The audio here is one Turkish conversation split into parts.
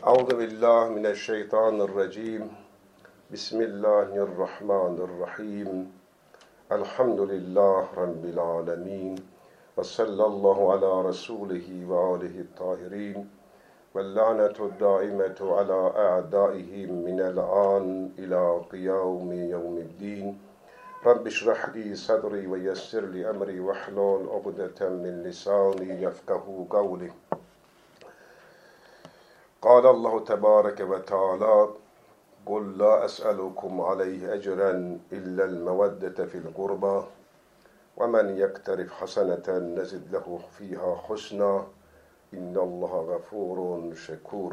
Euzu billahi mineşşeytanirracim. Bismillahirrahmanirrahim. Elhamdülillahi rabbil alamin. Ve sallallahu ala rasulihi ve alihi tahirin. Ve lanetu daimetu ala a'daihim minel an ila kıyami yevmiddin. Rabbi şrah li sadri ve yessir li emri ve hlul ukdeten min lisani yefkahu kavli. قال الله تبارك وتعالى قل لا أسألكم عليه أجرا إلا المودة في القربى ومن يقترف حسنة نزد له فيها حسنا إن الله غفور شكور.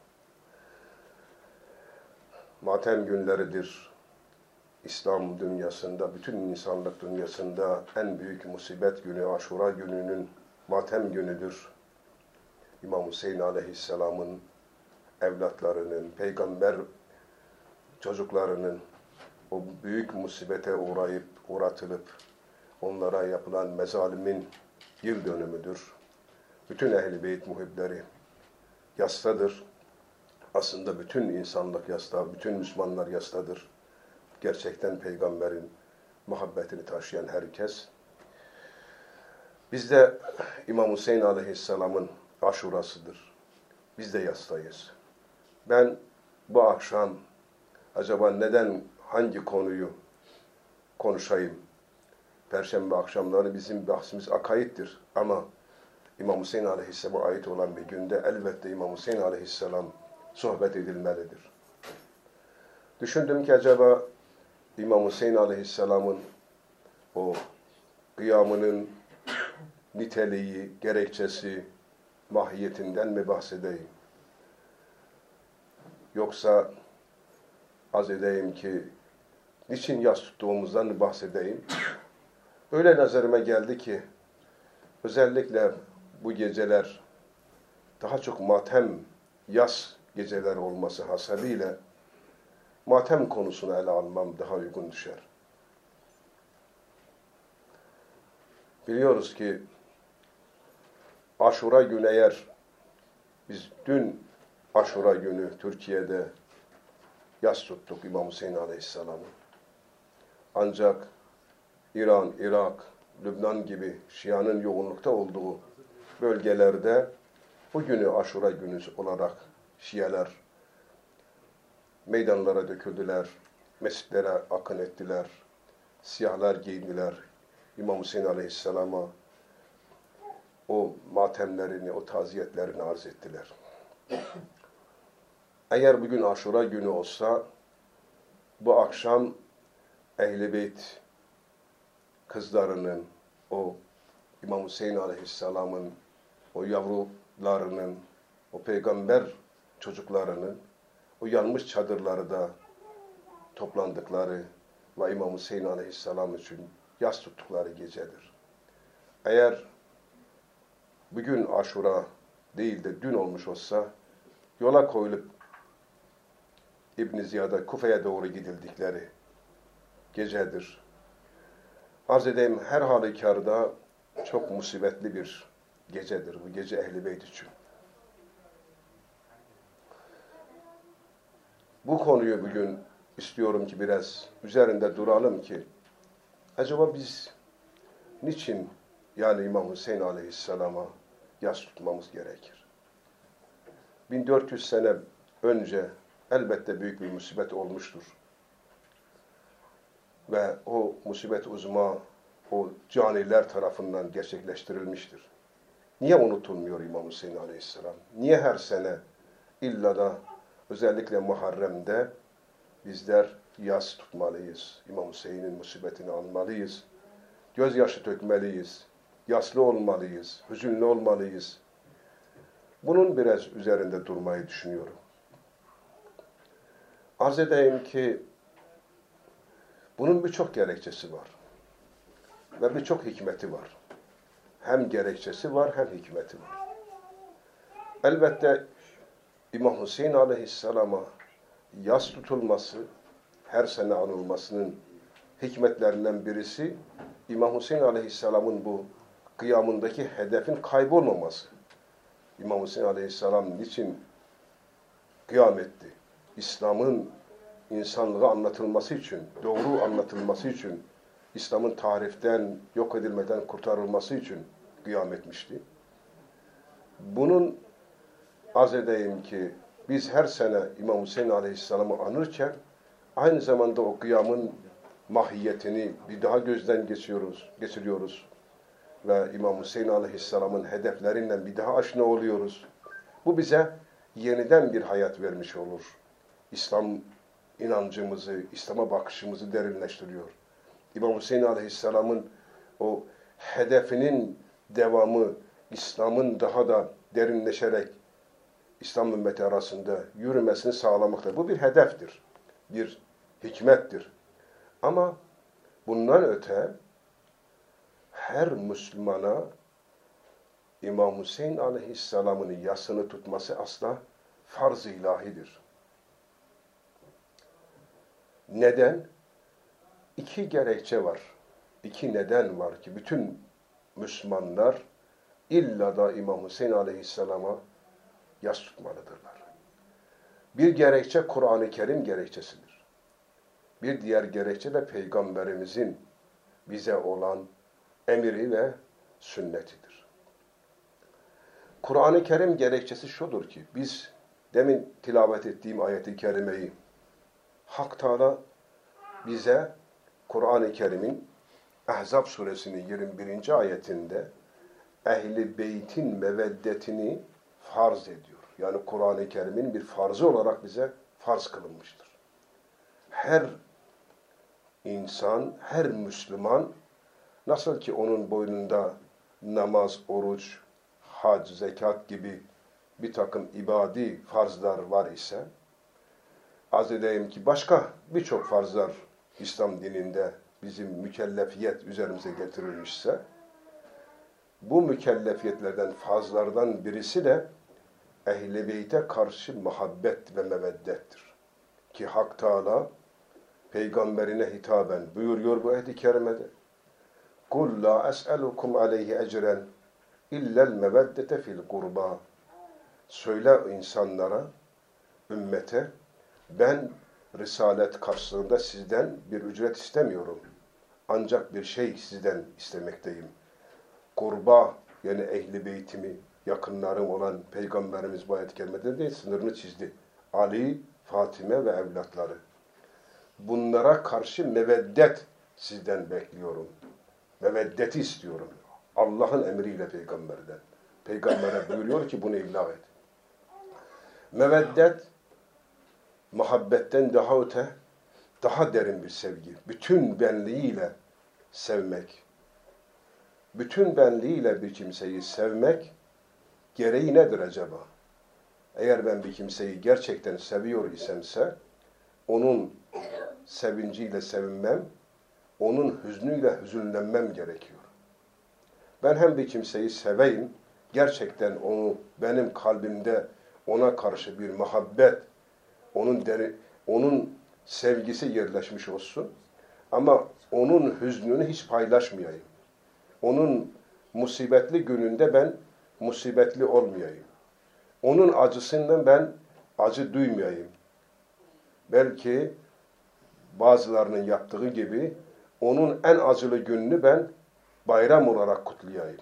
Matem günleridir. İslam dünyasında, bütün insanlık dünyasında en büyük musibet günü Aşura gününün matem günüdür. İmam Hüseyin Aleyhisselam'ın evlatlarının, peygamber çocuklarının o büyük musibete uğratılıp onlara yapılan mezalimin yıl dönümüdür. Bütün Ehl-i Beyt muhibleri yastadır. Aslında bütün insanlık yasta, bütün Müslümanlar yastadır. Gerçekten peygamberin muhabbetini taşıyan herkes. Biz de İmam Hüseyin Aleyhisselam'ın aşurasıdır. Biz de yastayız. Ben bu akşam acaba neden, hangi konuyu konuşayım? Perşembe akşamları bizim bahsimiz akaittir. Ama İmam Hüseyin Aleyhisselam'a ait olan bir günde elbette İmam Hüseyin Aleyhisselam sohbet edilmelidir. Düşündüm ki acaba İmam Hüseyin Aleyhisselam'ın o kıyamının niteliği, gerekçesi, mahiyetinden mi bahsedeyim? Yoksa az edeyim ki niçin yas tuttuğumuzdan mı bahsedeyim? Öyle nazarıma geldi ki özellikle bu geceler daha çok matem, yas geceler olması hasebiyle matem konusunu ele almam daha uygun düşer. Biliyoruz ki Aşura günü eğer biz dün Aşura günü Türkiye'de yas tuttuk İmam Hüseyin Aleyhisselam'ı. Ancak İran, Irak, Lübnan gibi Şia'nın yoğunlukta olduğu bölgelerde bu günü Aşura günü olarak Şialar meydanlara döküldüler, mescitlere akın ettiler, siyahlar giyindiler. İmam Hüseyin Aleyhisselam'a o matemlerini, o taziyetlerini arz ettiler. Eğer bugün Aşura günü olsa, bu akşam Ehl-i Beyt kızlarının, o İmam Hüseyin Aleyhisselam'ın, o yavrularının, o peygamber çocuklarının, o yanmış çadırlarda toplandıkları ve İmam Hüseyin Aleyhisselam için yas tuttukları gecedir. Eğer bugün Aşura değil de dün olmuş olsa, yola koyulup İbn Ziyad'a, Kufe'ye doğru gidildikleri gecedir. Arz edeyim, her halükarda çok musibetli bir gecedir bu gece Ehl-i Beyt için. Bu konuyu bugün istiyorum ki biraz üzerinde duralım ki acaba biz niçin yani İmam Hüseyin Aleyhisselam'a yas tutmamız gerekir? 1400 sene önce elbette büyük bir musibet olmuştur. Ve o musibet uzma, o caniler tarafından gerçekleştirilmiştir. Niye unutulmuyor İmam Hüseyin Aleyhisselam? Niye her sene illa da özellikle Muharrem'de bizler yas tutmalıyız? İmam Hüseyin'in musibetini anmalıyız. Gözyaşı dökmeliyiz. Yaslı olmalıyız. Hüzünlü olmalıyız. Bunun biraz üzerinde durmayı düşünüyorum. Arz edeyim ki bunun birçok gerekçesi var. Ve birçok hikmeti var. Hem gerekçesi var hem hikmeti var. Elbette İmam Hüseyin Aleyhisselam'a yas tutulması, her sene anılmasının hikmetlerinden birisi İmam Hüseyin Aleyhisselam'ın bu kıyamındaki hedefin kaybolmaması. İmam Hüseyin Aleyhisselam niçin kıyam etti. İslam'ın insanlığa anlatılması için, doğru anlatılması için, İslam'ın tahriften, yok edilmeden kurtarılması için kıyam etmişti. Bunun arz edeyim ki biz her sene İmam Hüseyin Aleyhisselam'ı anırken aynı zamanda o kıyamın mahiyetini bir daha gözden geçiriyoruz. Ve İmam Hüseyin Aleyhisselam'ın hedeflerinden bir daha aşina oluyoruz. Bu bize yeniden bir hayat vermiş olur. İslam inancımızı, İslam'a bakışımızı derinleştiriyor. İmam Hüseyin Aleyhisselam'ın o hedefinin devamı, İslam'ın daha da derinleşerek İslam ümmeti arasında yürümesini sağlamaktadır. Bu bir hedeftir, bir hikmettir. Ama bundan öte her Müslümana İmam Hüseyin Aleyhisselam'ın yasını tutması asla farz-ı ilahidir. Neden? İki gerekçe var. İki neden var ki bütün Müslümanlar illa da İmam Hüseyin Aleyhisselam'a yas tutmalıdırlar. Bir gerekçe Kur'an-ı Kerim gerekçesidir. Bir diğer gerekçe de Peygamberimizin bize olan emri ve sünnetidir. Kur'an-ı Kerim gerekçesi şudur ki, biz demin tilavet ettiğim ayet-i kerimeyi Hak Teala bize Kur'an-ı Kerim'in Ahzab suresinin 21. ayetinde Ehl-i Beyt'in meveddetini farz ediyor. Yani Kur'an-ı Kerim'in bir farzı olarak bize farz kılınmıştır. Her insan, her Müslüman nasıl ki onun boynunda namaz, oruç, hac, zekat gibi bir takım ibadi farzlar var ise, arz edeyim ki başka birçok farzlar İslam dininde bizim mükellefiyet üzerimize getirilmişse, bu mükellefiyetlerden, farzlardan birisi de Ehl-i Beyt'e karşı muhabbet ve meveddettir. Ki Hak Teala peygamberine hitaben buyuruyor bu ayet-i kerimede. قُلْ لَا أَسْأَلُكُمْ عَلَيْهِ اَجْرًا اِلَّا الْمَوَدَّةَ فِي الْقُرْبَى. Söyle insanlara, ümmete, ben risalet karşılığında sizden bir ücret istemiyorum. Ancak bir şey sizden istemekteyim. Kurba, yani Ehl-i Beytimi, yakınlarım olan Peygamberimiz bu ayet-i kerimede değil, sınırını çizdi. Ali, Fatime ve evlatları. Bunlara karşı meveddet sizden bekliyorum. Meveddeti istiyorum. Allah'ın emriyle peygamberden. Peygambere buyuruyor ki bunu iblag et. Meveddet, muhabbetten daha öte, daha derin bir sevgi. Bütün benliğiyle sevmek. Bütün benliğiyle bir kimseyi sevmek gereği nedir acaba? Eğer ben bir kimseyi gerçekten seviyor isemse, onun sevinciyle sevinmem, onun hüznüyle hüzünlenmem gerekiyor. Ben hem bir kimseyi seveyim, gerçekten onu benim kalbimde ona karşı bir muhabbet, onun sevgisi yerleşmiş olsun. Ama onun hüznünü hiç paylaşmayayım. Onun musibetli gününde ben musibetli olmayayım. Onun acısından ben acı duymayayım. Belki bazılarının yaptığı gibi onun en acılı gününü ben bayram olarak kutlayayım.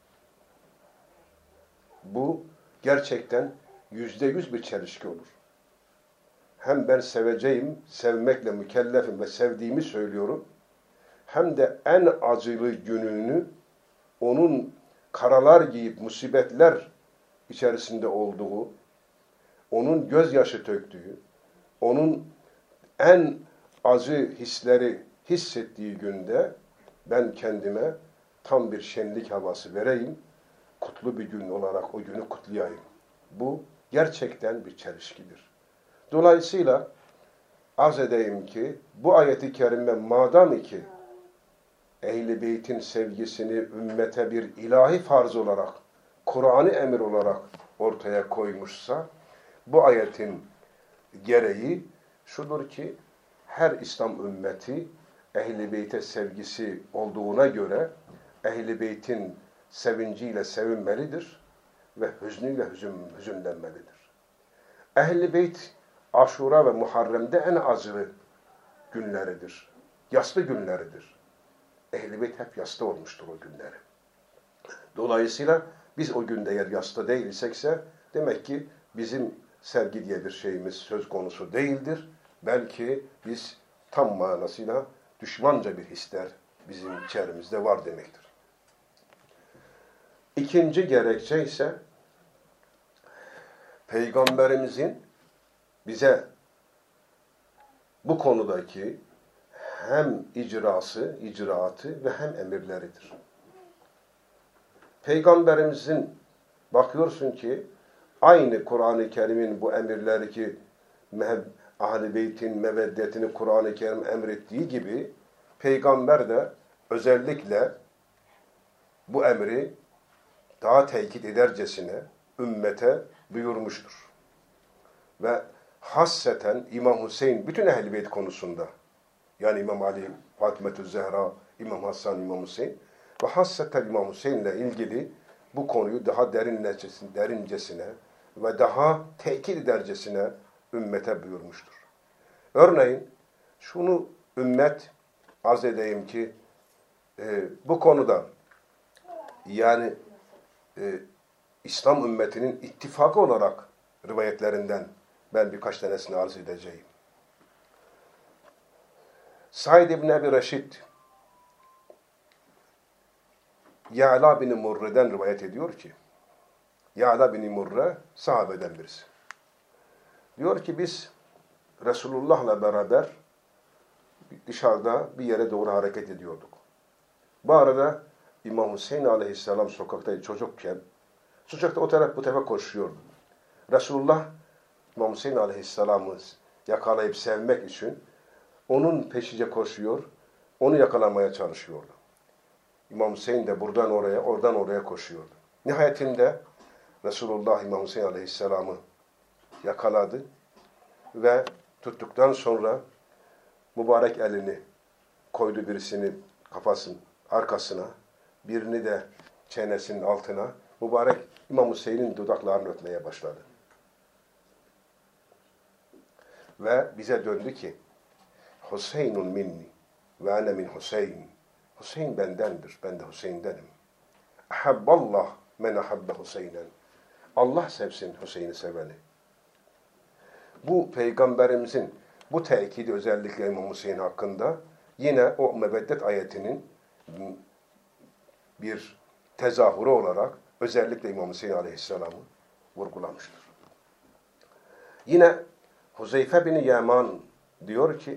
Bu gerçekten %100 bir çelişki olur. Hem ben seveceğim, sevmekle mükellefim ve sevdiğimi söylüyorum. Hem de en acılı gününü onun karalar giyip musibetler içerisinde olduğu, onun gözyaşı töktüğü, onun en acı hisleri hissettiği günde ben kendime tam bir şenlik havası vereyim, kutlu bir gün olarak o günü kutlayayım. Bu gerçekten bir çelişkidir. Dolayısıyla arz edeyim ki bu ayet-i kerime madem ki Ehl-i Beyt'in sevgisini ümmete bir ilahi farz olarak, Kur'an-ı emir olarak ortaya koymuşsa, bu ayetin gereği şudur ki her İslam ümmeti Ehl-i Beyt'e sevgisi olduğuna göre Ehl-i Beyt'in sevinciyle sevinmelidir ve hüznüyle hüzünlenmelidir. Ehl-i Beyt Aşura ve Muharrem'de en acılı günleridir. Yaslı günleridir. Ehl-i Beyt hep yaslı olmuştur o günleri. Dolayısıyla biz o günde eğer yaslı değilsekse demek ki bizim sevgi diye bir şeyimiz söz konusu değildir. Belki biz tam manasıyla düşmanca bir hisler bizim içerimizde var demektir. İkinci gerekçe ise Peygamberimizin bize bu konudaki hem icraatı ve hem emirleridir. Peygamberimizin bakıyorsun ki aynı Kur'an-ı Kerim'in bu emirleri ki Ahl-i Beyt'in meveddetini Kur'an-ı Kerim emrettiği gibi Peygamber de özellikle bu emri daha tekit edercesine ümmete buyurmuştur. Ve hasseten İmam Hüseyin bütün Ehl-i Beyt konusunda yani İmam Ali, Fatımetü Zehra, İmam Hasan, İmam Hüseyin ve hasseten İmam Hüseyin'le ilgili bu konuyu daha derincesine ve daha tekit edercesine ümmete buyurmuştur. Örneğin şunu ümmet arz edeyim ki bu konuda yani İslam ümmetinin ittifakı olarak rivayetlerinden ben birkaç tanesini arz edeceğim. Said ibn Ebi Reşid Ya'la bin Murre'den rivayet ediyor ki Ya'la bin Murre sahabeden birisi. Diyor ki biz Resulullah'la beraber dışarıda bir yere doğru hareket ediyorduk. Bu arada İmam Hüseyin aleyhisselam sokaktaydı çocukken. Sokakta o taraf bu tarafa koşuyordu. Resulullah İmam Hüseyin aleyhisselamı yakalayıp sevmek için onun peşince koşuyor, onu yakalamaya çalışıyordu. İmam Hüseyin de buradan oraya, oradan oraya koşuyordu. Nihayetinde Resulullah İmam Hüseyin aleyhisselamı yakaladı ve tuttuktan sonra mübarek elini koydu birisini kafasının arkasına, birini de çenesinin altına. Mübarek İmam Hüseyin'in dudaklarını öpmeye başladı. Ve bize döndü ki Hüseyinun minni ve ene min Hüseyin. Hüseyin bendendir, ben de Hüseyin'denim. Ahabballah men ahabbe Hüseynen. Allah sevsin Hüseyin'i seveni. Bu Peygamberimizin bu tekidi özellikle İmam Hüseyin hakkında yine o meveddet ayetinin bir tezahürü olarak özellikle İmam Hüseyin Aleyhisselam'ı vurgulamıştır. Yine Huzeyfe bin Yaman diyor ki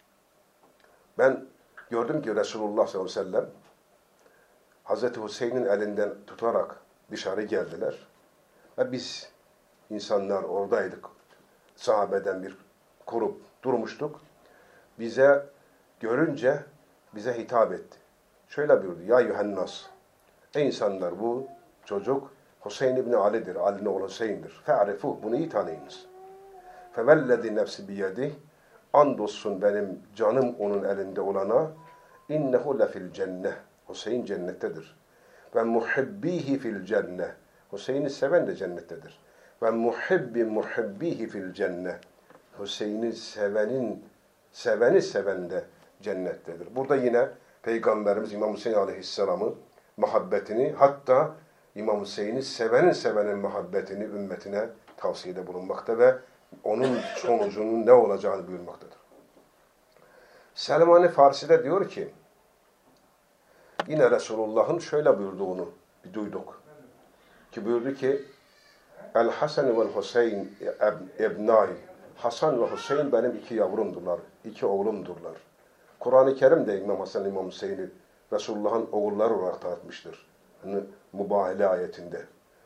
ben gördüm ki Resulullah sallallahu aleyhi ve sellem Hazreti Hüseyin'in elinden tutarak dışarı geldiler. Ve biz insanlar oradaydık. Sahabeden bir grup durmuştuk. Bize görünce bize hitap etti. Şöyle buyurdu. Ya Yuhannas. Ey insanlar bu çocuk Hüseyin İbni Ali'dir. Ali'nin oğlu Hüseyin'dir. Fe'arifuh. Bunu iyi tanıyınız. Fevellezi nefsi biyedih. Andolsun benim canım onun elinde olana. İnnehu lefil cenneh. Hüseyin cennettedir. Ve muhibbihi fil cenneh. Hüseyin'i seven de cennettedir. Ve muhibbihi fil cenneh. Hüseyin'i seveni seven de cennettedir. Burada yine Peygamberimiz İmam Hüseyin Aleyhisselam'ın muhabbetini hatta İmam Hüseyin'i sevenin muhabbetini ümmetine tavsiyede bulunmakta ve onun sonucunun ne olacağını buyurmaktadır. Selman-ı Farsi'de diyor ki yine Resulullah'ın şöyle buyurduğunu bir duyduk. Ki buyurdu ki El Hasan ve Hüseyin ebnai. Hasan ve Hüseyin benim iki yavrumdurlar, iki oğlumdurlar. Kur'an-ı Kerim de İmam Hasan İmam Hüseyin'i Resulullah'ın oğulları olarak tanıtmıştır. Yani mübahale ayetinde.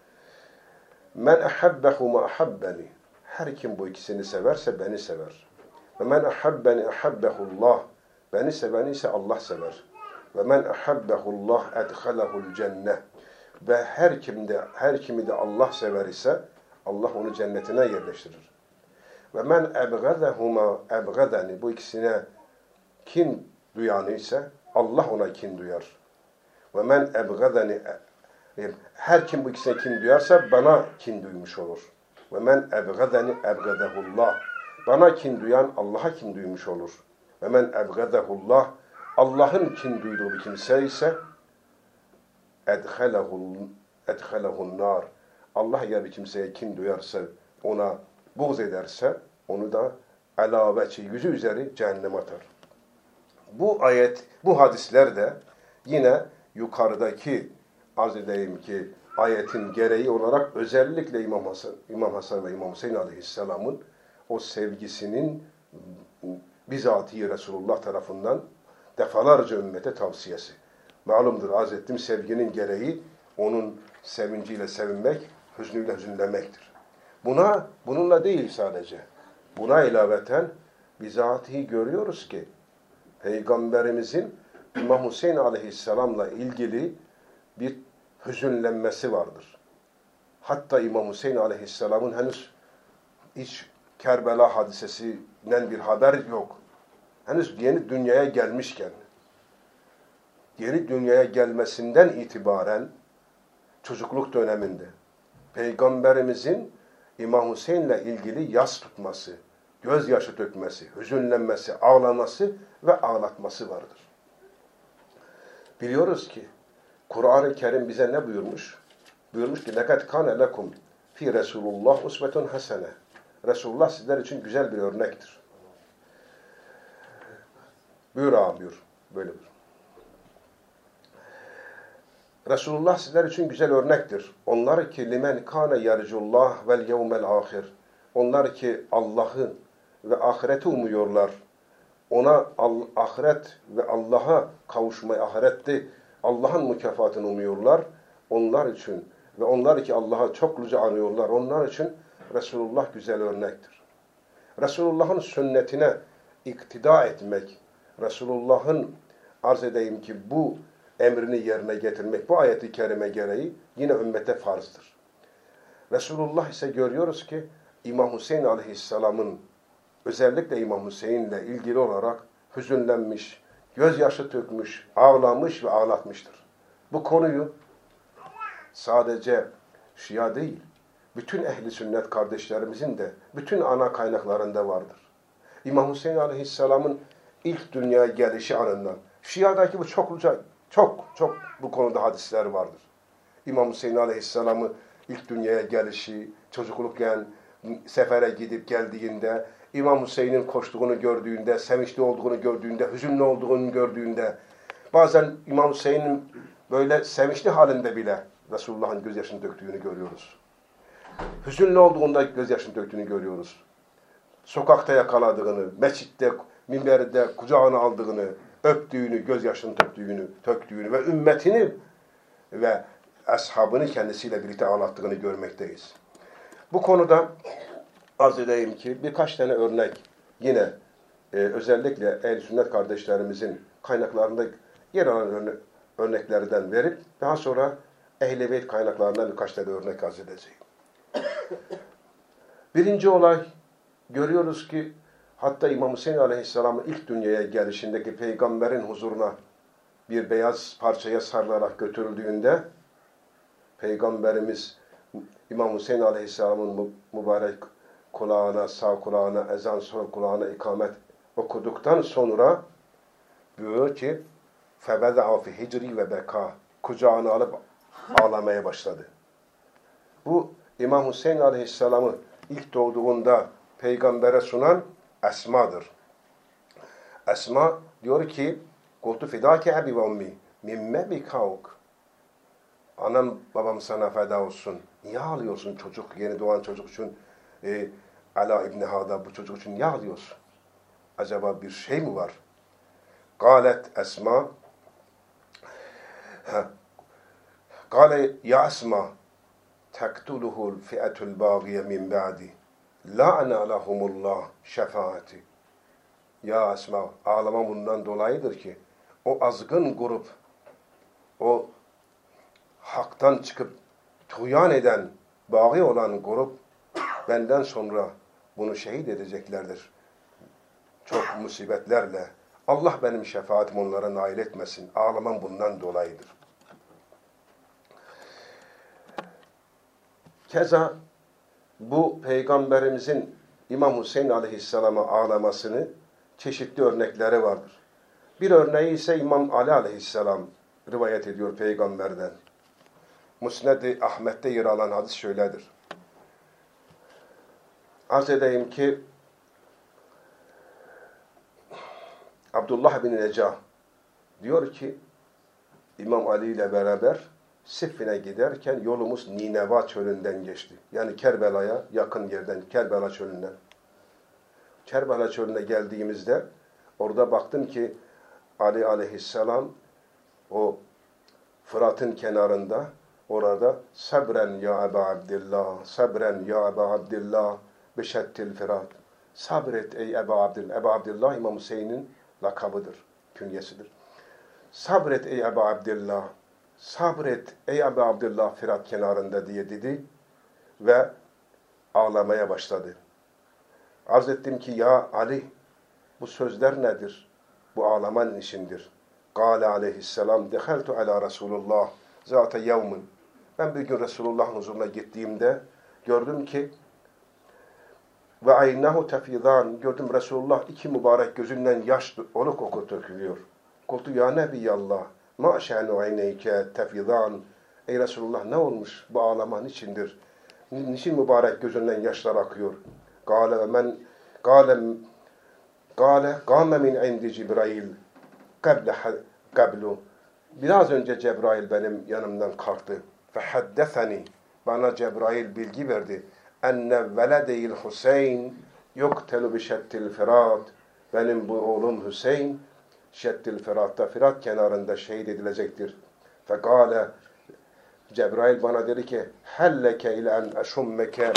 Men ahabbehu ma ahabbeni. Her kim bu ikisini severse beni sever. Ve men ahabbeni ahabbehullah. Beni seveni ise Allah sever. Ve men ahabbehullah edhalehul cenneh. Ve her kimi de Allah sever ise Allah onu cennetine yerleştirir. Ve men ebgadehuma ebgadeni. Bu ikisine kin duyanı ise Allah ona kin duyar. Ve men ebgadeni her kim bu ikisine kin duyarsa bana kin duymuş olur. Ve men ebgedeni ebgedehullah. Bana kin duyan Allah'a kin duymuş olur. Ve men ebgedehullah. Allah'ın kin duyduğu bir kimse ise edhelehun nar. Allah eğer bir kimseye kin duyarsa, ona buğz ederse, onu da alaveçi yüzü üzeri cehenneme atar. Bu ayet, bu hadisler de yine yukarıdaki arz edeyim ki ayetin gereği olarak özellikle İmam Hasan ve İmam Hüseyin aleyhisselamın o sevgisinin bizatihi Resulullah tarafından defalarca ümmete tavsiyesi. Malumdur arz ettim, sevginin gereği onun sevinciyle sevinmek, hüznüyle hüzünlenmektir. Bununla değil sadece. Buna ilaveten bizatihi görüyoruz ki Peygamberimizin İmam Hüseyin aleyhisselamla ilgili bir hüzünlenmesi vardır. Hatta İmam Hüseyin aleyhisselamın henüz hiç Kerbela hadisesinden bir haber yok. Henüz yeni dünyaya gelmişken, yeni dünyaya gelmesinden itibaren çocukluk döneminde Peygamberimizin İmam Hüseyin'le ilgili yas tutması, gözyaşı dökmesi, hüzünlenmesi, ağlaması ve ağlatması vardır. Biliyoruz ki Kur'an-ı Kerim bize ne buyurmuş? Buyurmuş ki لَقَدْ كَانَ لَكُمْ فِي رَسُولُ اللّٰهِ اُسْوَةٌ حَسَنَةٌ. Resulullah sizler için güzel bir örnektir. Buyur ağam buyur. Böyle buyur. Resulullah sizler için güzel örnektir. Onlar ki limen kâne yercullah vel yevmel ahir. Onlar ki Allah'ı ve ahireti umuyorlar. Ona ahiret ve Allah'a kavuşmayı, ahirette Allah'ın mükafatını umuyorlar. Onlar için ve onlar ki Allah'a çokluca anıyorlar. Onlar için Resulullah güzel örnektir. Resulullah'ın sünnetine iktida etmek, Resulullah'ın arz edeyim ki bu emrini yerine getirmek, bu ayeti kerime gereği yine ümmete farzdır. Resulullah ise görüyoruz ki İmam Hüseyin aleyhisselamın özellikle İmam Hüseyin'le ilgili olarak hüzünlenmiş, gözyaşı dökmüş, ağlamış ve ağlatmıştır. Bu konuyu sadece Şia değil, bütün ehli sünnet kardeşlerimizin de bütün ana kaynaklarında vardır. İmam Hüseyin aleyhisselamın ilk dünyaya gelişi anından, Şia'daki bu çok bu konuda hadisler vardır. İmam Hüseyin aleyhisselamı ilk dünyaya gelişi, çocuklukken sefere gidip geldiğinde, İmam Hüseyin'in koştuğunu gördüğünde, sevinçli olduğunu gördüğünde, hüzünlü olduğunu gördüğünde, bazen İmam Hüseyin'in böyle sevinçli halinde bile Resulullah'ın gözyaşını döktüğünü görüyoruz. Hüzünlü olduğunda gözyaşını döktüğünü görüyoruz. Sokakta yakaladığını, mescitte, minberde kucağına aldığını, öptüğünü, gözyaşını töktüğünü ve ümmetini ve ashabını kendisiyle birlikte ağlattığını görmekteyiz. Bu konuda arz edeyim ki birkaç tane örnek yine özellikle ehl-i sünnet kardeşlerimizin kaynaklarında yer alan örneklerden verip daha sonra ehl-i beyt kaynaklarından birkaç tane örnek arz edeceğim. Birinci olay görüyoruz ki hatta İmam Hüseyin aleyhisselamın ilk dünyaya gelişindeki peygamberin huzuruna bir beyaz parçaya sarılarak götürüldüğünde Peygamberimiz İmam Hüseyin aleyhisselamın mübarek kulağına, sağ kulağına, ezan sol kulağına ikamet okuduktan sonra diyor ki فَبَدَعَ فِي hicri ve beka kucağına alıp ağlamaya başladı. Bu İmam Hüseyin aleyhisselamı ilk doğduğunda peygambere sunan Esma'dır. Esma diyor ki قُلْتُ فِدَاكَ اَبِي وَاُمِّي مِمَّ بِكَوْكَ Anam babam sana feda olsun. Niye ağlıyorsun çocuk, yeni doğan çocuk için? Ala İbni Hada bu çocuk için niye ağlıyorsun? Acaba bir şey mi var? Galet Esma Gale ya Esma tektuluhul fi'etul bağiye min ba'di la'na lahumullah şefaati. Ya Esma ağlamam bundan dolayıdır ki o azgın grup, o haktan çıkıp tuğyan eden, bağî olan grup benden sonra bunu şehit edeceklerdir. Çok musibetlerle. Allah benim şefaatimi onlara nail etmesin. Ağlamam bundan dolayıdır. bu Peygamberimizin İmam Hüseyin Aleyhisselam'a ağlamasını çeşitli örnekleri vardır. Bir örneği ise İmam Ali Aleyhisselam rivayet ediyor Peygamber'den. Musned-i Ahmet'te yer alan hadis şöyledir. Arz edeyim ki Abdullah bin Necah diyor ki İmam Ali ile beraber Siffin'e giderken yolumuz Nineva çölünden geçti. Yani Kerbela'ya yakın yerden, Kerbela çölünden. Kerbela çölüne geldiğimizde orada baktım ki Ali aleyhisselam o Fırat'ın kenarında orada sabren ya Ebu Abdillah, sabren ya Ebu Abdillah beşettil Fırat. Sabret ey Ebu Abdillah. Ebu Abdillah İmam Hüseyin'in lakabıdır, künyesidir. Sabret ey Ebu Abdillah, sabret ey Ebu Abdillah Fırat kenarında diye dedi ve ağlamaya başladı. Arz ettim ki ya Ali bu sözler nedir? Bu ağlamanın içindir. Kâle aleyhisselam dehaltu ala Resulullah zâte yevmin. Ben bir gün Resulullah'ın huzuruna gittiğimde gördüm ki ve aynahu tefidân. Gördüm Resulullah iki mübarek gözünden yaş oluk oluk dökülüyor. Kultu ya Nebiyallah ma şe'nu ayneyke tefidân. Ey Resulullah ne olmuş bu ağlama niçindir? Niçin mübarek gözünden yaşlar akıyor? Kâle ve men Kâle gâme min indi Cibrail kablu. Biraz önce Cebrail benim yanımdan kalktı. Fehaddeseni. Bana Cebrail bilgi verdi. Enne veledeyil Hüseyin yuktelu bi şettil Fırat. Benim bu oğlum Hüseyin şettil Fırat'ta, Fırat kenarında şehit edilecektir. Fekâle Cebrail bana dedi ki helleke ile en eşummeke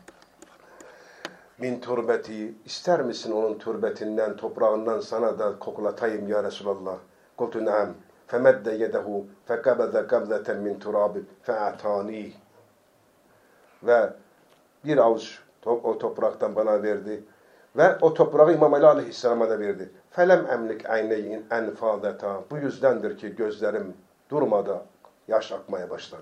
min turbeti. İster misin onun turbetinden, toprağından sana da koklatayım ya Resulallah? Kultu naam. Femedde yedehu fekabeze kabzeten min turabi fe'atani. Ve bir avuç o topraktan bana verdi. Ve o toprağı İmam Ali Aleyhisselam'a da verdi. Felem emlik ayneyin enfadeta. Bu yüzdendir ki gözlerim durmadan yaş akmaya başladı.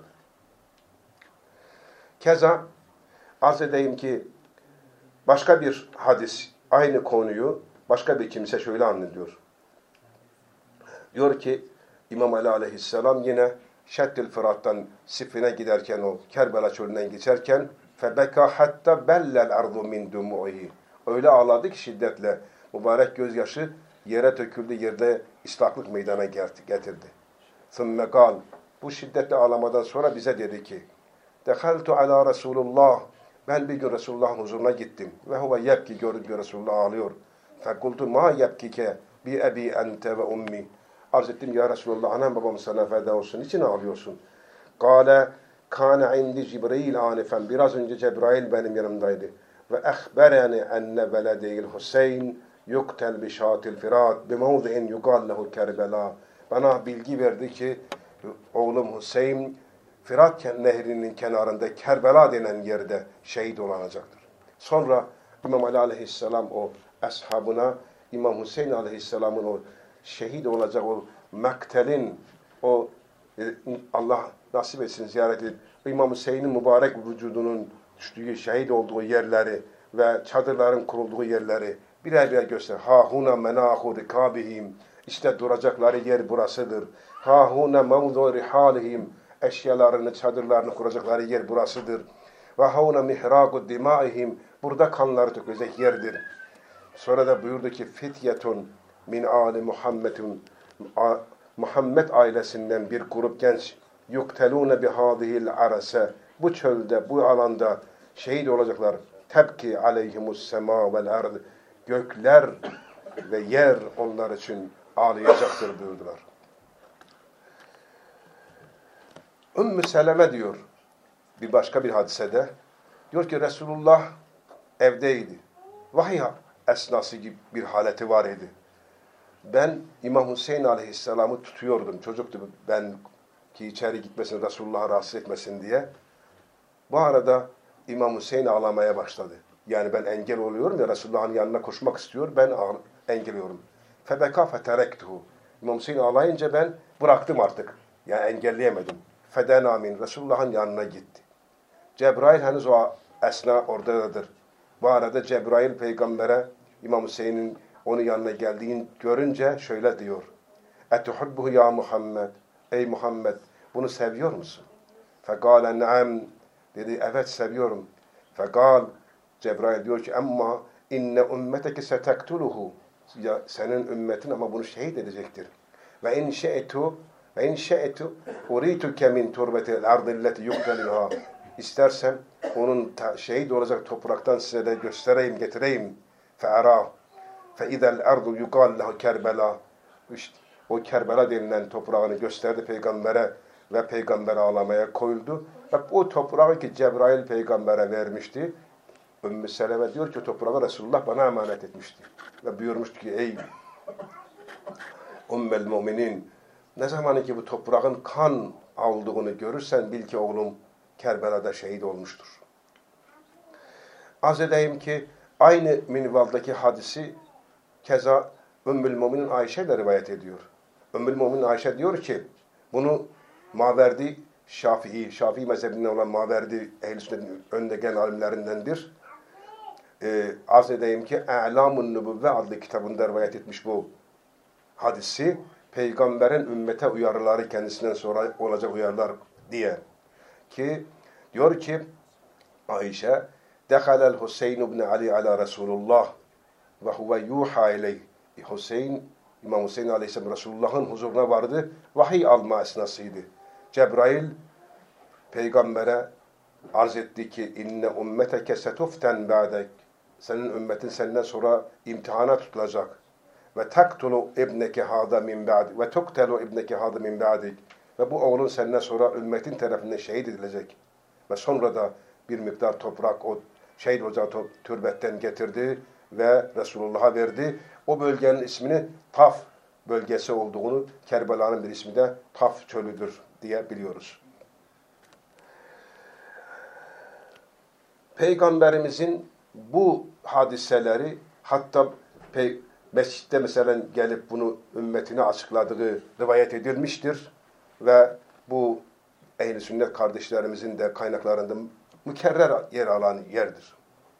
Keza arz edeyim ki başka bir hadis, aynı konuyu başka bir kimse şöyle anlıyor. Diyor ki İmam Ali Aleyhisselam yine Şeddil Fırat'tan Siffin'e giderken o Kerbela çölünden geçerken febeka hatta bellel ardu min dumu'i. Öyle ağladı ki şiddetle mübarek gözyaşı yere döküldü, yerde ıslaklık meydana getirdi. Sümme kal. Bu şiddetli ağlamadan sonra bize dedi ki dehaltu ala Resulullah. Ben bir gün Resulullah'ın huzuruna gittim. Ve huve yebki, gördüm ki Resulullah ağlıyor. Fekultu ma yebkike bi ebi ente ve ummi. Arz ettim ya Resulullah, anam babam sana feda olsun. Niçin ağlıyorsun? Kâle kâne indi Cibril anifen. Biraz önce Cebrail benim yanımdaydı. Ve ehbereni enne veledeyil Hüseyin yuktel bi şatil Fırat bi mevzi'in yugal lehu Kerbela. Bana bilgi verdi ki oğlum Hüseyin Fırat nehrinin kenarında Kerbela denen yerde şehit olacaktır. Sonra İmam Ali Aleyhisselam o ashabına İmam Hüseyin Aleyhisselam'ın o şehit olacak o maktelin o Allah nasip etsin ziyaret edip İmam Hüseyin'in mübarek vücudunun düştüğü, şehit olduğu yerleri ve çadırların kurulduğu yerleri birer birer göster. Ha huna menahu rikabihim. İşte duracakları yer burasıdır. Ha huna mevzu rihalihim. Eşyalarını, çadırlarını kuracakları yer burasıdır. Ve havna mihraku dimaihim. Burada kanları dökecek yerdir. Sonra da buyurdu ki fityetun min ali Muhammedun. Muhammed ailesinden bir grup genç yuktelune bihadihil arase. Bu çölde, bu alanda şehit olacaklar. Tebki aleyhimus sema vel ard. Gökler ve yer onlar için ağlayacaktır buyurdular. Ümmü Seleme diyor bir başka bir hadisede. Diyor ki Resulullah evdeydi. Vahiy esnası gibi bir haleti var idi. Ben İmam Hüseyin Aleyhisselam'ı tutuyordum. Çocuktu ben ki içeri gitmesin, Resulullah'ı rahatsız etmesin diye. Bu arada İmam Hüseyin ağlamaya başladı. Yani ben engel oluyorum ya, Resulullah'ın yanına koşmak istiyor, ben engel oluyorum. Febeka feterektuhu. İmam Hüseyin ağlayınca ben bıraktım artık. Yani engelleyemedim. Fedena min. Resulullah'ın yanına gitti. Cebrail henüz o esna oradadır. Bu arada Cebrail peygambere İmam Hüseyin'in onun yanına geldiğini görünce şöyle diyor. Etuhibbuhu ya Muhammed. Ey Muhammed, bunu seviyor musun? Fekale ne'am. Dedi, evet seviyorum. Fekal, Cebrail diyor ki, amma inne ümmeteke setektuluhu. Ya senin ümmetin ama bunu şehit edecektir. Ve in şe'tu urituke min turbetil ardilleti yukteliha. İstersen onun şehit olacak topraktan size de göstereyim, getireyim. Fe'ara. Fe'idel ardu yugal lehu Kerbela. İşte o Kerbela denilen toprağını gösterdi peygambere ve peygamber ağlamaya koyuldu. Ve o toprağı ki Cebrail peygambere vermişti. Ümmü Seleme diyor ki o toprağı Resulullah bana emanet etmişti. Ve buyurmuştu ki ey Ümmel Müminin, ne zaman ki bu toprağın kan aldığını görürsen bil ki oğlum Kerbela'da şehit olmuştur. Arz edeyim ki aynı minvaldaki hadisi keza Ümmül Müminin Ayşe de rivayet ediyor. Ümmül Müminin Ayşe diyor ki bunu Maverdi Şafii mezhebinden olan Maverdi ehl-i sünnetin önde gelen alimlerindendir. Arz edeyim ki A'lamun Nübüvve adlı kitabında rivayet etmiş bu hadisi. Peygamberin ümmete uyarıları kendisinden sonra olacak uyarılar diye. Ki diyor ki Ayşe Dehalel Hüseyin ibn Ali ala Resulullah ve huve yuha ileyh. İmam Hüseyin Aleyhisselam Resulullah'ın huzuruna vardı. Vahiy alma esnasıydı. Cebrail peygambere arz etti ki inne ümmeteke setuften ba'dek. Senin ümmetin senden sonra imtihana tutulacak. Ve taktulu ibneke hâda min ba'dik. Ve tuktelu ibneke hâda min ba'dik. Ve bu oğlun senden sonra ümmetin tarafından şehit edilecek. Ve sonra da bir miktar toprak o şehit olacağı türbetten getirdi ve Resulullah'a verdi. O bölgenin ismini Taf bölgesi olduğunu, Kerbela'nın bir ismi de Taf çölüdür diye biliyoruz. Peygamberimizin bu hadiseleri hatta mescitte mesela gelip bunu ümmetine açıkladığı rivayet edilmiştir ve bu ehl-i sünnet kardeşlerimizin de kaynaklarında mükerrer yer alan yerdir.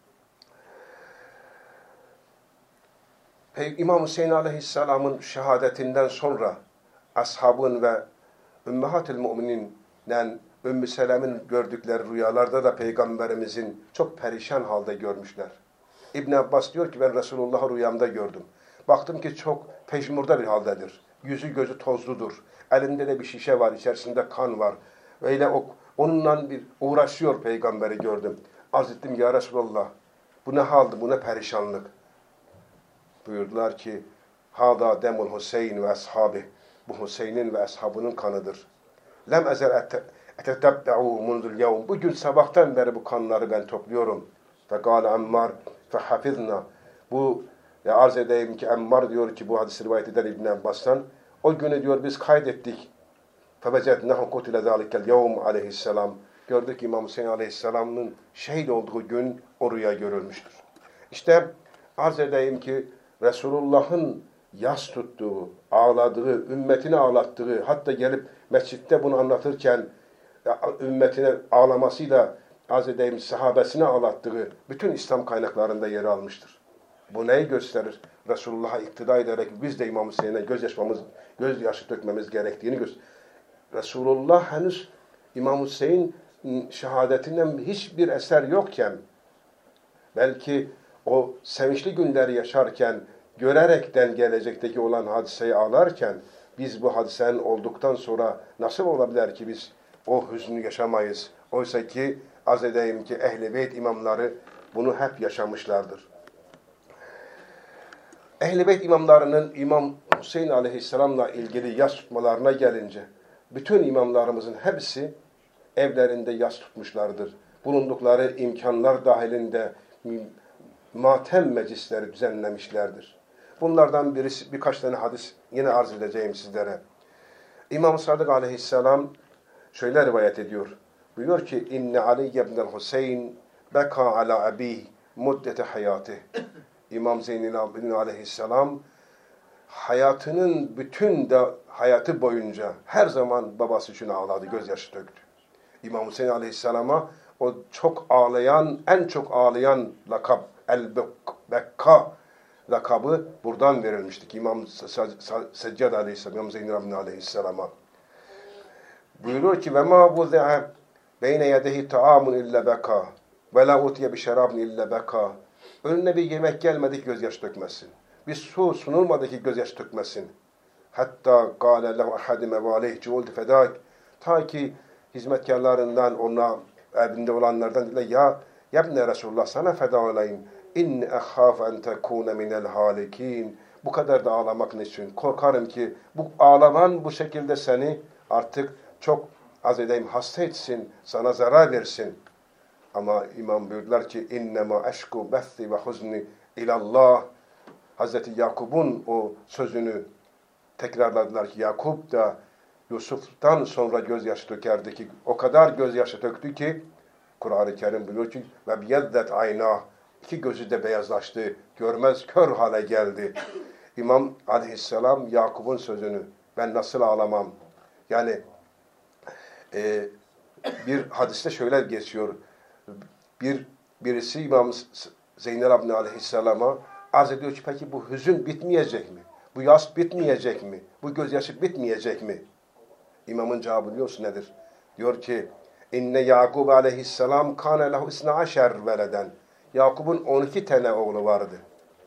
İmam Hüseyin Aleyhisselam'ın şehadetinden sonra ashabın ve Ümmehatil Mü'mininden Ümmü Selem'in gördükleri rüyalarda da Peygamberimizin çok perişan halde görmüşler. İbn Abbas diyor ki ben Resulullah'ı rüyamda gördüm. Baktım ki çok pejmurda bir haldedir. Yüzü gözü tozludur. Elinde de bir şişe var, içerisinde kan var. Öyle onunla bir uğraşıyor peygamberi gördüm. Arz ettim ya Resulullah, bu ne haldı, bu ne perişanlık. Buyurdular ki, hâdâ demul Hüseyin ve ashabih. Bu Hüseyin'in ve ashabının kanıdır. Lem ezel etetabbe'û mundul yevm. Bugün sabahtan beri bu kanları ben topluyorum. Fekâle Ammar fehafizna. Bu arz edeyim ki Ammar diyor ki bu hadisi rivayet eden İbn Abbas'tan. O günü diyor biz kaydettik. Febecednehu kutile zâlikel yevm aleyhisselam. Gördük İmam Hüseyin Aleyhisselam'ın şehit olduğu gün o rüya görülmüştür. İşte arz edeyim ki Resulullah'ın yas tuttuğu, ağladığı, ümmetini ağlattığı, hatta gelip mescitte bunu anlatırken ümmetine ağlamasıyla arz edeyim sahabesine ağlattığı bütün İslam kaynaklarında yer almıştır. Bu neyi gösterir? Resulullah'a iktida ederek biz de İmam Hüseyin'e gözyaşı dökmemiz gerektiğini gösterir. Resulullah henüz İmam Hüseyin şehadetinden hiçbir eser yokken, belki o sevinçli günleri yaşarken, görerekten gelecekteki olan hadiseyi ağlarken, biz bu hadisenin olduktan sonra nasıl olabilir ki biz o hüznü yaşamayız? Oysa ki arz edeyim ki Ehl-i Beyt imamları bunu hep yaşamışlardır. Ehl-i Beyt imamlarının İmam Hüseyin Aleyhisselam'la ilgili yas tutmalarına gelince, bütün imamlarımızın hepsi evlerinde yas tutmuşlardır. Bulundukları imkanlar dahilinde matem meclisleri düzenlemişlerdir. Bunlardan birkaç tane hadis yine arz edeceğim sizlere. İmam Sadık Aleyhisselam şöyle rivayet ediyor. Buyuruyor ki İnne Ali ibn Hüseyin beka ala abih muddete hayatih. İmam Zeynel Abidin Aleyhisselam hayatının bütün hayatı boyunca her zaman babası için ağladı, gözyaşı döktü. İmam Hüseyin Aleyhisselam'a o çok ağlayan, en çok ağlayan lakab El-Bekka lakabı buradan verilmiştik. İmam Seccad Aleyhisselam, İmam Zeynel Abidin Aleyhisselam'a. Buyuruyor ki ve ma vuzi'a beyne yedehi ta'amun illa beka ve la utiye bi şerabin illa beka. Önüne bir yemek gelmedi ki gözyaşı dökmesin. Bir su sunulmadı ki gözyaşı dökmesin. Hatta kâle lehu ahadime ve aleyhci oldu fedak. Ta ki hizmetkarlarından, ona evinde olanlardan dediler, ya yebne Resulullah sana feda olayım. İnni ehâf en tekûne minel hâlikîn. Bu kadar da ağlamak ne için? Korkarım ki bu ağlaman bu şekilde seni artık çok az edeyim hasta etsin, sana zarar versin. Ama imam buyurdular ki innema eşku bethi ve huzni ilallah. Hazreti Yakub'un o sözünü tekrarladılar ki Yakup da Yusuf'tan sonra gözyaşı dökerdi ki o kadar gözyaşı döktü ki Kur'an-ı Kerim buyuruyor ki ve biyeddet aynah, iki gözü de beyazlaştı, görmez kör hale geldi. İmam Aleyhisselam Yakup'un sözünü ben nasıl ağlamam? Yani bir hadiste şöyle geçiyor. Birisi İmam Zeynel Abidin Aleyhisselam'a arz ediyor ki peki bu hüzün bitmeyecek mi? Bu yas bitmeyecek mi? Bu gözyaşı bitmeyecek mi? İmamın cevabı biliyorsun nedir? Diyor ki İnne Yakub Aleyhisselam kâne lehu isna aşer veleden. Yakub'un 12 tane oğlu vardı.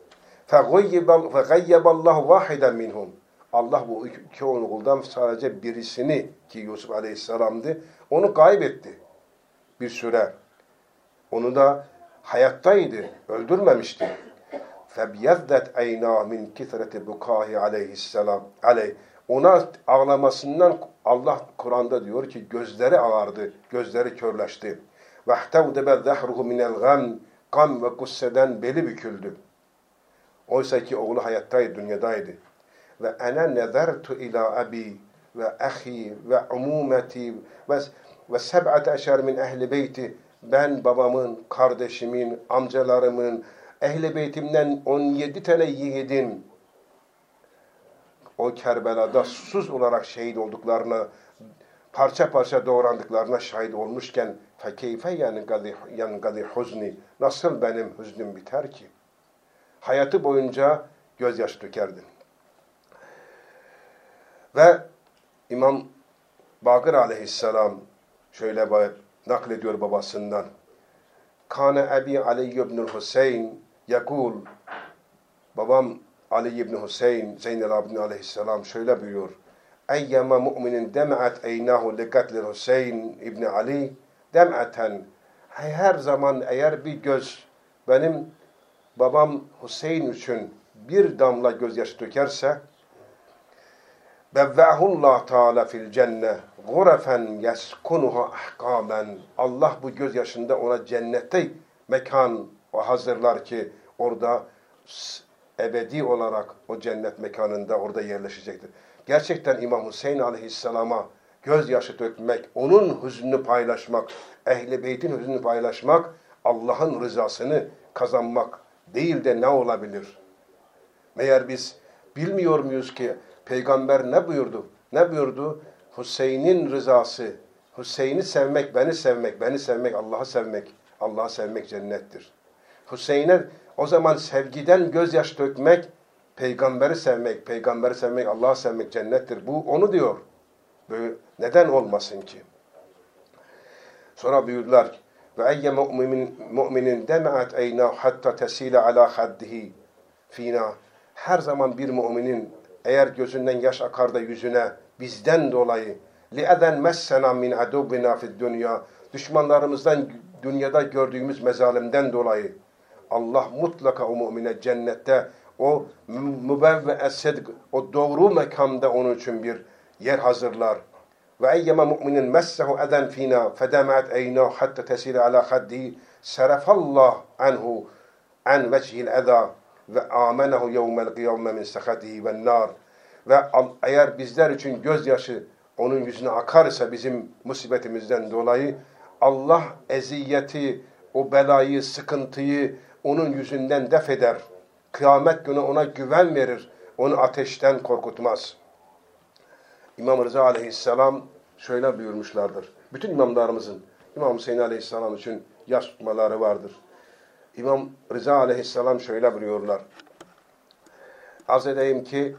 فَغَيَّبَ vahiden minhum. Allah bu iki oğuldan sadece birisini ki Yusuf Aleyhisselam'dı, onu kaybetti bir süre. Onu da hayattaydı, öldürmemişti. فَبْيَذَّتْ اَيْنَا مِنْ كِثْرَةِ بُكَاهِ aleyhisselam. Ona ağlamasından Allah Kur'an'da diyor ki gözleri ağardı, gözleri körleşti. وَاحْتَوْدَبَ ذَحْرُهُ مِنَ الْغَمْ Gam ve gusseden beli büküldü. Oysa ki oğlu hayattaydı, dünyadaydı. Ve ene nezertu ila abi ve ahi ve umumeti ve seb'ate eşer min ehli beyti. Ben babamın, kardeşimin, amcalarımın, ehli beytimden 17 tane yiğidin o Kerbela'da susuz olarak şehit olduklarına, parça parça doğrandıklarına şahit olmuşken fekeyfe yengadi huzni, nasıl benim hüznüm biter ki? Hayatı boyunca gözyaşı dökerdi. Ve İmam Bakır Aleyhisselam şöyle naklediyor babasından. Kâne ebi Ali ibn Hüseyin yekul. Babam Ali ibn Hüseyin Zeynel Abidin Aleyhisselam şöyle buyuruyor. Eyyema mu'minin dem'at eynahu likatli Hüseyin ibn Ali dem'aten. Her zaman eğer bir göz benim babam Hüseyin için bir damla gözyaşı dökerse bevva'hullah Teala fil cenne gurefen yeskunuha ahkamen. Allah bu gözyaşında ona cennette mekan hazırlar ki orada ebedi olarak o cennet mekanında orada yerleşecektir. Gerçekten İmam Hüseyin Aleyhisselam'a gözyaşı dökmek, onun hüznünü paylaşmak, Ehl-i Beyt'in hüznünü paylaşmak, Allah'ın rızasını kazanmak değil de ne olabilir? Meğer biz bilmiyor muyuz ki Peygamber ne buyurdu? Ne buyurdu? Hüseyin'in rızası, Hüseyin'i sevmek, beni sevmek, beni sevmek, Allah'ı sevmek, Allah'ı sevmek cennettir. Hüseyin'e o zaman sevgiden gözyaşı dökmek, Peygamberi sevmek, Peygamberi sevmek, Allah'ı sevmek cennettir. Bu onu diyor. Böyle, neden olmasın ki? Sonra buyurdular ki ve eyye mu'minin dem'at eyna hatta tesile ala haddihi fina. Her zaman bir müminin eğer gözünden yaş akar da yüzüne bizden dolayı li'eden messena min adubina fid dünya, düşmanlarımızdan dünyada gördüğümüz mezalimden dolayı Allah mutlaka o mümine cennette o mübevve sedg, o doğru mekanda onun için bir yer hazırlar. Ve eyyema mu'minin messehu eden fina fedemat eynahu hatta tesile ala haddi serefallah anhu an vechihil eza ve amenehu yevmel kıyavme min sekatihi ven nar. Ve eğer bizler için gözyaşı onun yüzüne akarsa bizim musibetimizden dolayı Allah eziyeti, o belayı, sıkıntıyı onun yüzünden def eder. Kıyamet günü ona güven verir. Onu ateşten korkutmaz. İmam Rıza Aleyhisselam şöyle buyurmuşlardır. Bütün imamlarımızın İmam Hüseyin Aleyhisselam için yaş tutmaları vardır. İmam Rıza Aleyhisselam şöyle buyuruyorlar. Arz edeyim ki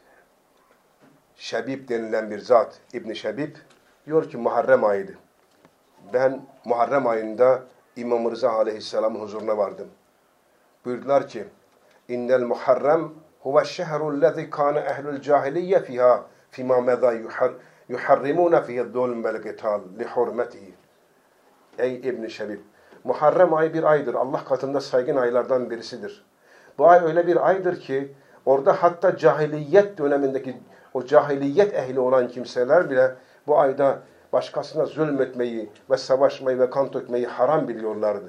Şebib denilen bir zat, İbn-i Şebib diyor ki Muharrem ayıydı. Ben Muharrem ayında İmam Rıza Aleyhisselam'ın huzuruna vardım. Buyurdular ki İnnel Muharrem huve şehrullezî kâne ehlül cahiliyye fîhâ fîmâ medâ yuharrimûne fîhî zulm vel qital li hurmetihi. Ey İbn-i Şebib, Muharrem ayı bir aydır. Allah katında saygın aylardan birisidir. Bu ay öyle bir aydır ki orada hatta cahiliyet dönemindeki o cahiliyet ehli olan kimseler bile bu ayda başkasına zulmetmeyi ve savaşmayı ve kan dökmeyi haram biliyorlardı.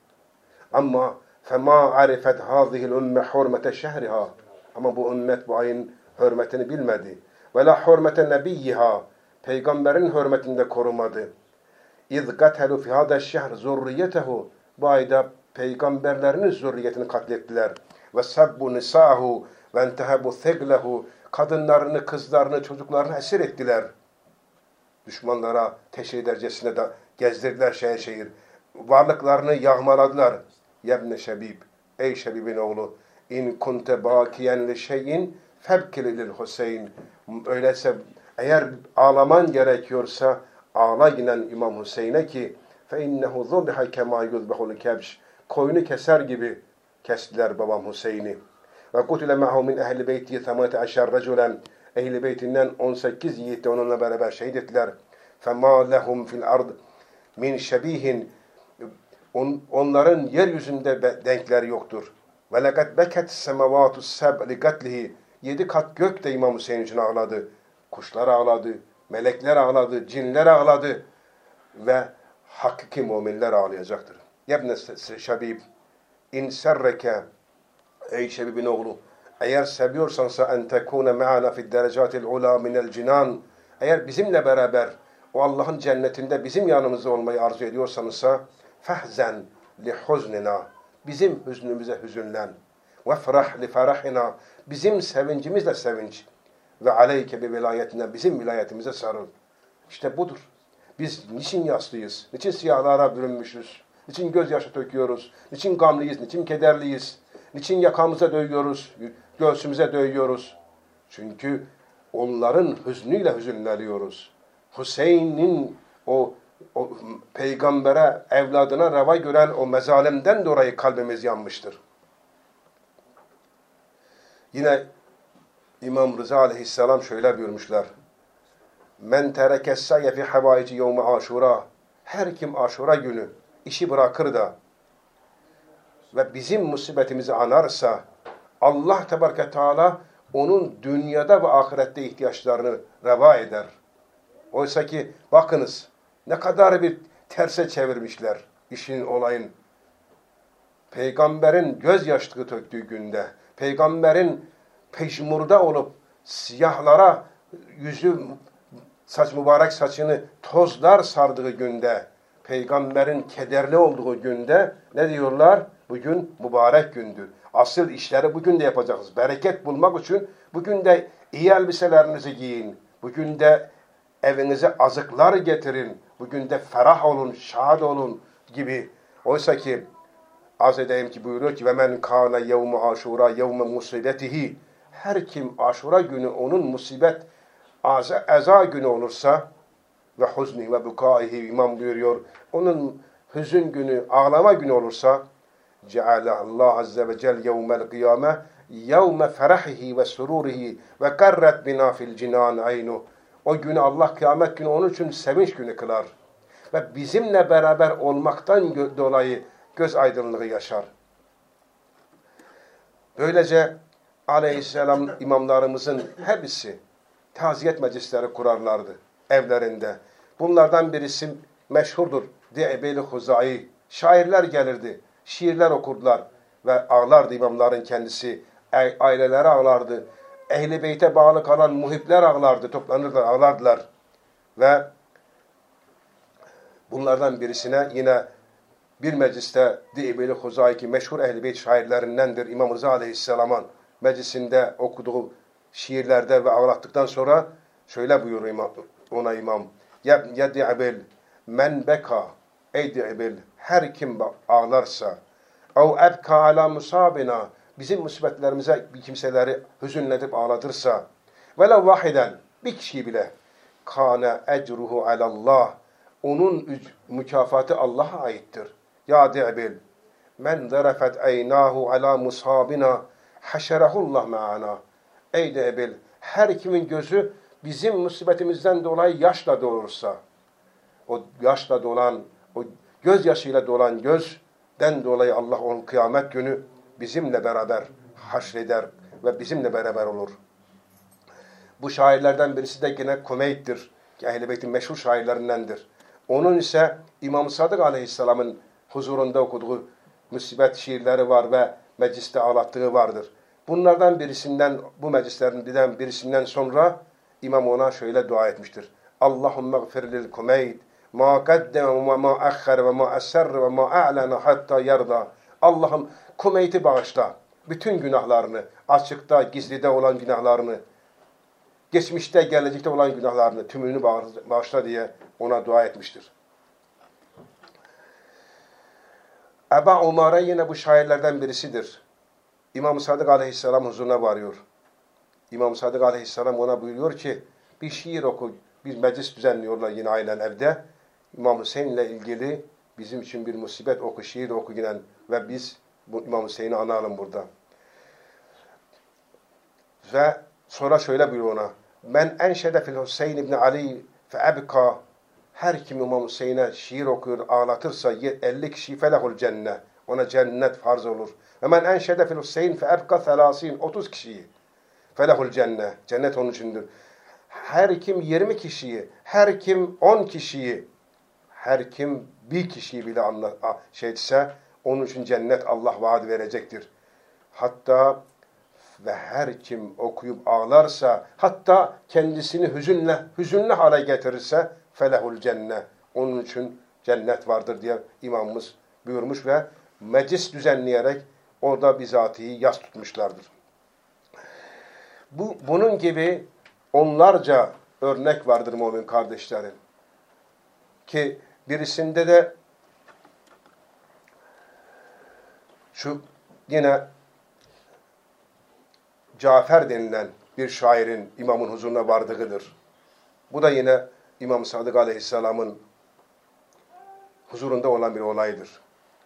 Ama فَمَا عَرِفَتْ هَذِهِ الْاُمَّةِ حُرْمَةَ شَهْرِهَا. Ama bu ümmet bu ayın hürmetini bilmedi. وَلَا حُرْمَةَ نَبِيِّهَا. Peygamberin hürmetini de korumadı. اِذْ قَتَلُوا فِي هَذَا الشَّهْرِ زُرِّيَّتَهُ. Bu ayda peygamberlerinin zürriyetini katlettiler. وَسَبُّ نِسَاهُ وَاَنْتَهَبُ ثَقْلَهُ. Kadınlarını, kızlarını, çocuklarını esir ettiler. Düşmanlara teşhir dercesine de gezdirdiler şehir şehir. Varlıklarını yağmaladılar. Yebne Şebib, ey Şebib'in oğlu, in kunte bakiyen li şeyin febkil ilil Hüseyin. Öyleyse eğer ağlaman gerekiyorsa ağla ginen İmam Hüseyin'e ki fe innehu zubiha kema yuzbahul kebş. Koyunu keser gibi kestiler babam Hüseyin'i. Ve kutile ma'hu min ehli beyti 18 raculen. Ehli beytinden 18 yiğit de onunla beraber şehit ettiler. Fema lehum fil ard min şebihin. Onların yeryüzünde denkleri yoktur. Ve lekad beket semavatu seb li katlihi. 7 kat gök de İmam Hüseyin için ağladı. Kuşlar ağladı, melekler ağladı, cinler ağladı ve hakiki müminler ağlayacaktır. Yebne Şebib, in serreke, ey Şebib'in oğlu, eğer seviyorsansa en tekune me'ana fid derecatil ula minel cinan, eğer bizimle beraber o Allah'ın cennetinde bizim yanımızda olmayı arzu ediyorsanızsa fehzen li huznina, bizim hüznümüze hüzünlen, ve ferah li ferahina, bizim sevincimizle sevinç, ve aleyke bi vilayetine, bizim vilayetimize sarıl. İşte budur. Biz niçin yaslıyız? Niçin siyahlara bürünmüşüz? Niçin gözyaşı döküyoruz? Niçin gamlıyız? Niçin kederliyiz? Niçin yakamıza dövüyoruz? Göğsümüze dövüyoruz? Çünkü onların hüznüyle hüzünleniyoruz. Hüseyin'in o peygambere, evladına reva gören o mezalemden dolayı kalbimiz yanmıştır. Yine İmam Rıza Aleyhisselam şöyle buyurmuşlar. Men terekessâye fi havaici yevme aşura. Her kim aşura günü işi bırakır da ve bizim musibetimizi anarsa Allah Tebareke Teala onun dünyada ve ahirette ihtiyaçlarını reva eder. Oysa ki bakınız ne kadar bir terse çevirmişler işin, olayın. Peygamberin gözyaşı döktüğü günde, peygamberin peşmurda olup siyahlara yüzü, mübarek saçını tozlar sardığı günde, peygamberin kederli olduğu günde ne diyorlar? Bugün mübarek gündür. Asıl işleri bugün de yapacağız. Bereket bulmak için bugün de iyi elbiselerinizi giyin. Bugün de evinize azıklar getirin. Bugün de ferah olun, şad olun gibi. Oysa ki arz edeyim ki buyuruyor ki ve men kana yevmu aşura yevme musibetihi. Her kim aşura günü onun musibet eza günü olursa ve huzni ve bukaihi, imam buyuruyor, onun hüzün günü, ağlama günü olursa ceale Allah azze ve cel yevmel kıyame yevme ferahihi ve sururihi ve karret bina fil cinan aynu. O günü Allah kıyamet günü onun için sevinç günü kılar. Ve bizimle beraber olmaktan dolayı göz aydınlığı yaşar. Böylece Aleyhisselam imamlarımızın hepsi taziyet meclisleri kurarlardı evlerinde. Bunlardan birisi meşhurdur. Di'bil Huzai. Şairler gelirdi. Şiirler okurdular. Ve ağlardı imamların kendisi. Aileleri ağlardı. Ehl-i Beyt'e bağlı kalan muhipler ağlardı. Toplanırlar, ağlardılar. Ve bunlardan birisine yine bir mecliste Di'bil Huzai ki meşhur Ehl-i Beyt şairlerindendir. İmam Rıza Aleyhisselam'ın meclisinde okuduğu şiirlerde ve ağlattıktan sonra şöyle buyuruyor ona imam. Ya Di'bil men beka ey dibil, her kim ağlarsa, ev ebka ala musabina, bizim musibetlerimize bir kimseleri hüzünledip ağlatırsa, velev vahiden, bir kişi bile, kâne ecruhu alallah, onun mükafatı Allah'a aittir. Ya dibil, men zarafet eynahu ala musabina, haşerahullah ma'ana. Ey dibil, her kimin gözü bizim musibetimizden dolayı yaşla dolursa, o yaşla dolan, o gözyaşıyla dolan gözden dolayı Allah onun kıyamet günü bizimle beraber haşreder ve bizimle beraber olur. Bu şairlerden birisi de yine Kumeyd'dir. Ehl-i Beyt'in meşhur şairlerindendir. Onun ise İmam Sadık Aleyhisselam'ın huzurunda okuduğu musibet şiirleri var ve mecliste ağlattığı vardır. Bunlardan birisinden, bu meclislerden birisinden sonra İmam ona şöyle dua etmiştir. Allahümme gfir lil Kumeyd ma qaddeme ve ma ahher ve ma esser ve ma a'lana hatta yarda. Allah'ım Kumeyd'i bağışla. Bütün günahlarını, açıkta, gizlide olan günahlarını, geçmişte, gelecekte olan günahlarını, tümünü bağışla diye ona dua etmiştir. Eba Umare yine bu şairlerden birisidir. İmam Sadık Aleyhisselam huzuruna varıyor. İmam Sadık Aleyhisselam ona buyuruyor ki, bir şiir oku, bir meclis düzenliyorlar yine ailen evde. İmam Hüseyin ile ilgili bizim için bir musibet oku, şiir oku yine ve biz bu İmam Hüseyin'i analım burada. Ve sonra şöyle buyuruyor ona, men enşede fil Hüseyin ibn Ali fe ebka, her kim İmam Hüseyin'e şiir okuyor, ağlatırsa 50 kişi felehul cennet, ona cennet farz olur. Ve men enşede fil Hüseyin fe ebka 30 kişiyi felehul cennet, cennet onun içindir. Her kim 20 kişiyi, her kim 10 kişiyi, her kim bir kişiyi bile etse, onun için cennet Allah vaat verecektir. Hatta ve her kim okuyup ağlarsa, hatta kendisini hüzünle hale getirirse, felehul cennet, onun için cennet vardır diye imamımız buyurmuş ve meclis düzenleyerek orada bizatihi yas tutmuşlardır. Bunun gibi onlarca örnek vardır mümin kardeşlerim. Ki birisinde de şu yine Cafer denilen bir şairin imamın huzuruna vardığıdır. Bu da yine İmam Sadık Aleyhisselam'ın huzurunda olan bir olaydır.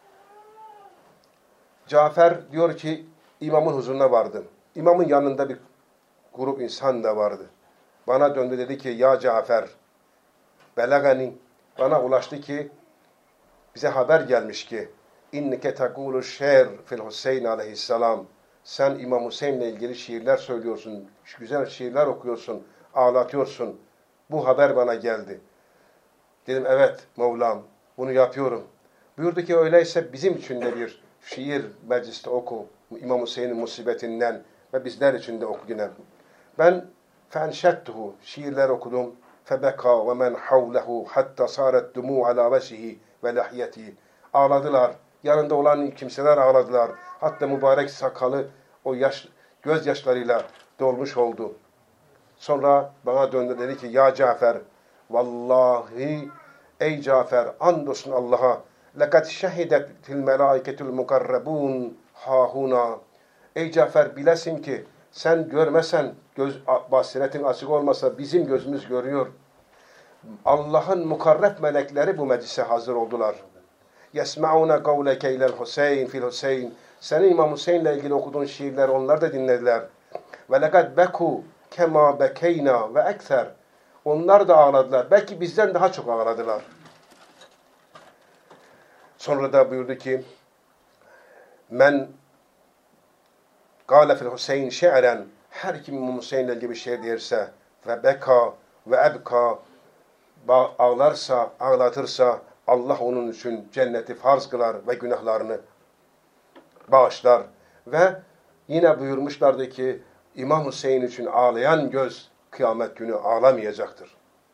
Cafer diyor ki imamın huzuruna vardım. İmamın yanında bir grup insan da vardı. Bana döndü dedi ki ya Cafer, belagani, bana ulaştı ki bize haber gelmiş ki inneke tekulu şer fil Hüseyin aleyhisselam, sen İmam Hüseyin'le ilgili şiirler söylüyorsun, güzel şiirler okuyorsun, ağlatıyorsun. Bu haber bana geldi. Dedim evet Mevlam, bunu yapıyorum. Buyurdu ki öyleyse bizim için de bir şiir mecliste oku, İmam Hüseyin'in musibetinden ve bizler için de oku yine. Ben fenşettuhu, şiirler okudum. Febeka ve men havlehu hatta saret dumu ala vecihi ve lahyetihi. Ağladılar. Yanında olan kimseler ağladılar. Hatta mübarek sakalı o gözyaşlarıyla dolmuş oldu. Sonra bana döndü dedi ki ya Cafer, vallahi ey Cafer, andolsun Allah'a, lekad şehidetil melaiketul mukarrabun hahuna. Ey Cafer, bilesin ki sen görmesen, basiretin açık olmasa bizim gözümüz görüyor. Allah'ın mukarreb melekleri bu meclise hazır oldular. Yesma'una kavleke ilel Hüseyin fil Hüseyin. Senin İmam Hüseyin'le ilgili okuduğun şiirler onlar da dinlediler. Ve lekad beku kema bekeyna ve ekser. Onlar da ağladılar. Belki bizden daha çok ağladılar. Sonra da buyurdu ki men gâle fil Hüseyin şe'ren, her kim İmam Hüseyin'le ilgili bir şey derse ve beka ve ebka, ağlarsa, ağlatırsa Allah onun için cenneti farz kılar ve günahlarını bağışlar. Ve yine buyurmuşlardı ki İmam Hüseyin için ağlayan göz kıyamet günü ağlamayacaktır.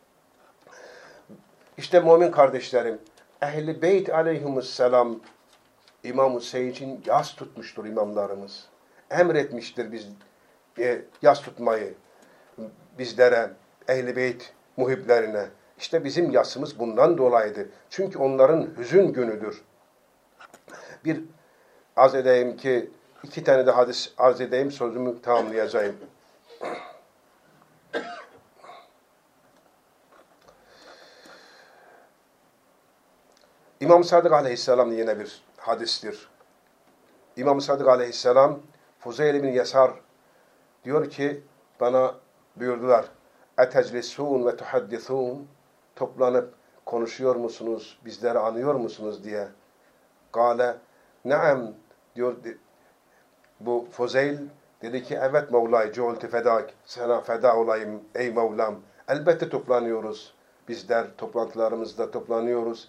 İşte mümin kardeşlerim, Ehl-i Beyt aleyhisselam İmam Hüseyin için yas tutmuştur imamlarımız. Emretmiştir biz yas tutmayı bizlere, Ehl-i Beyt muhiblerine. İşte bizim yasımız bundan dolayıdır. Çünkü onların hüzün günüdür. Bir arz edeyim ki, 2 tane de hadis arz edeyim, sözümü tamamlayacağım. İmam Sadık Aleyhisselam yine bir hadistir. İmam Sadık Aleyhisselam, Fuzeyl bin Yesar diyor ki, bana buyurdular, eteclisûn ve tuhaddithûn, toplanıp konuşuyor musunuz, bizleri anıyor musunuz diye. Gâle, ne'em diyor bu Fuzeyl, dedi ki evet Mevla'yı cu'ulti fedak, sana feda olayım ey Mevlam. Elbette toplanıyoruz. Bizler toplantılarımızda toplanıyoruz.